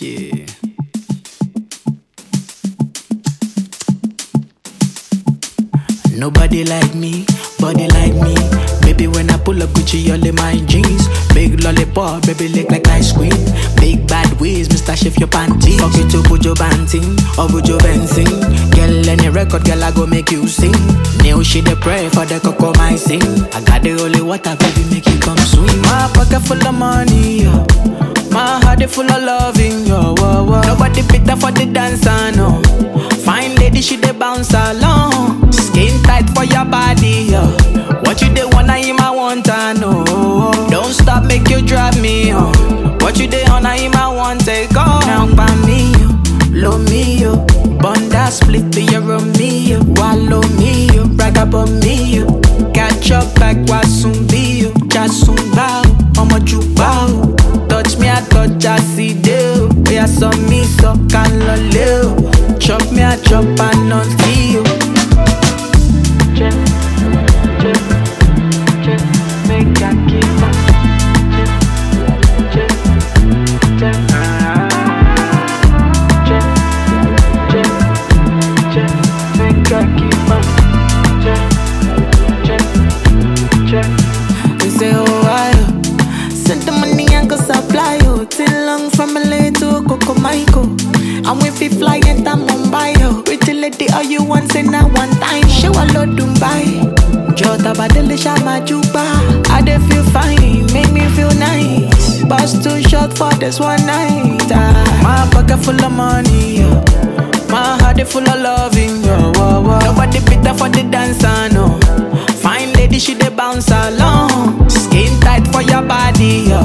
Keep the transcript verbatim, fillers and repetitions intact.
Shit. Nobody like me, body like me. Baby, when I pull up Gucci, all in my jeans. Big lollipop, baby, lick like ice cream. Big bad ways, Mister Shift your panties. Fuck you to Bujo Banting or Bujo Benzing. Girl, any record, girl, I go make you sing. New shit, they pray for the cocoa, my sing. I got the holy water, baby, make you come swim. My pocket full of money, yo. My heart is full of loving, yo. Whoa, whoa. Nobody better for the dancer, no. Fine lady, she dey bounce along. Skin tight for your body, yo. What you dey wanna him, I want to know. Don't stop, make you drive me on. What you dey on, him, I want take off. Now by me, yo, low me, yo. Bunda split to your Romeo. Wallow me, yo, brag about me, yo. Catch up back, wasumbi, yo. Jasumba, I'ma bow. Touch me, I touch, I see you. Yeah, saw me, so can loleo. Chop me, I chop, I not see you. Check, check, check, make I keep up. Check, check, check, check, check, check, make I keep up. Check, check, check. They say, oh, I send the money and go supply you. Till long from L A to Coco Michael. And we fi fly enter Mumbai, yo. Pretty lady, all you want, say now one time. Show a lot Dubai. Jota badele shama juba. I dey feel fine, make me feel nice. Boss too short for this one night. Ah. My pocket full of money, yo. My heart is full of loving, yo. Whoa, whoa. Nobody better for the dancer, no. Fine lady, she dey bounce along. Skin tight for your body, yo.